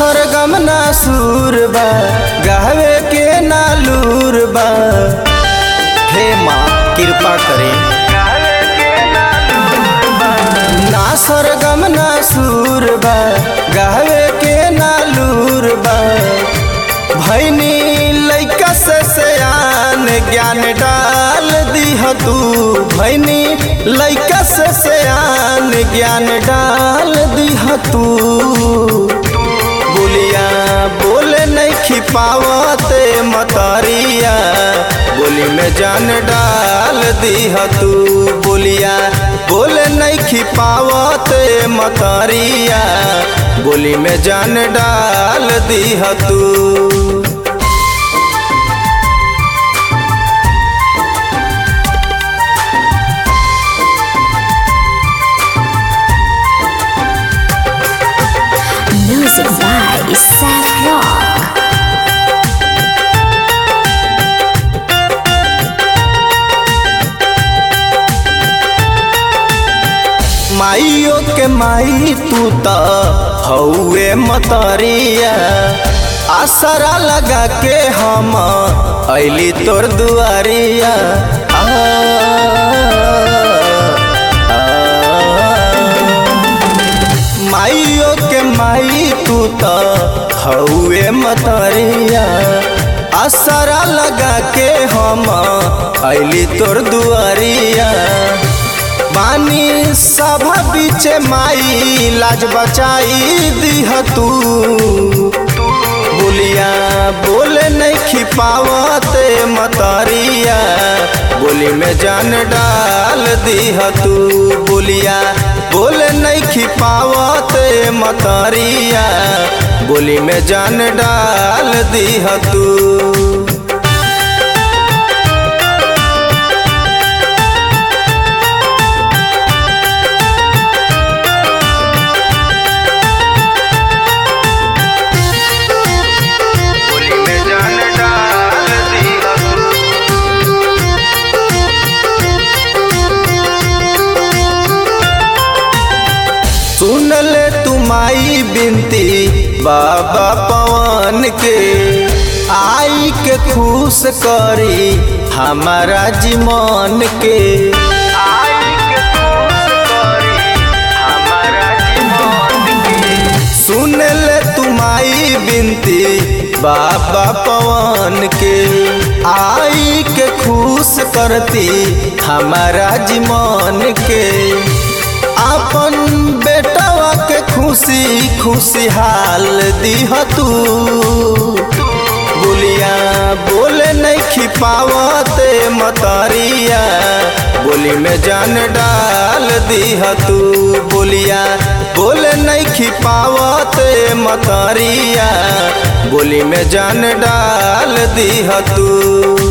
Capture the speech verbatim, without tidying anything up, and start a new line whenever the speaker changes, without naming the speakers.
सरगम ना सुर बा गावे के ना लूर बा। हे माँ कृपा करें। ना सरगम ना सुर बा गावे के ना लूर बा। भैनी लइका से सयान ज्ञान डाल दीह तू। भैनी लइका से सयान ज्ञान डाल दीह तू। बोलिया बोले नहीं खिपावते मतरिया बोली में जान डाल दीह तू। बोलिया बोले नहीं खिपावते मतरिया बोली में जान डाल दीह तू।
Music by Sad Rock.
माइयो के माई तू त हौवे मतरिया। आसरा लगा के हम अइली तोर दुआरिया। आ, आ, माइयो के माई तू त हौवे मतरिया। आसरा लगा के हम अइली तोर दुआरिया। बानी सभा बीच माई लाज बचाई दीह तू। बोलिया बोले नहीं खिपावते मतरिया बोली में जान डाल दीह तू। बोलिया बोले नहीं खिपावते मतरिया बोली में जान डाल दीह तू। सुन ले तुम्हारी बिनती बाबा पवन के। आई के खुश करी हमारा जीवन के। आई के खुश करी हमारा जीवन के। सुन ले तुम्हारी बिनती बाबा पवन के। आई के खुश करती हमारा जीवन के। अपन बेटवा के खुशी खुशी हाल दीह तू। बोलिया बोले नहीं खिपावते मतरिया बोली में जान डाल दीह तू। बोलिया बोले नहीं खिपावते मतरिया बोली में जान डाल दीह तू।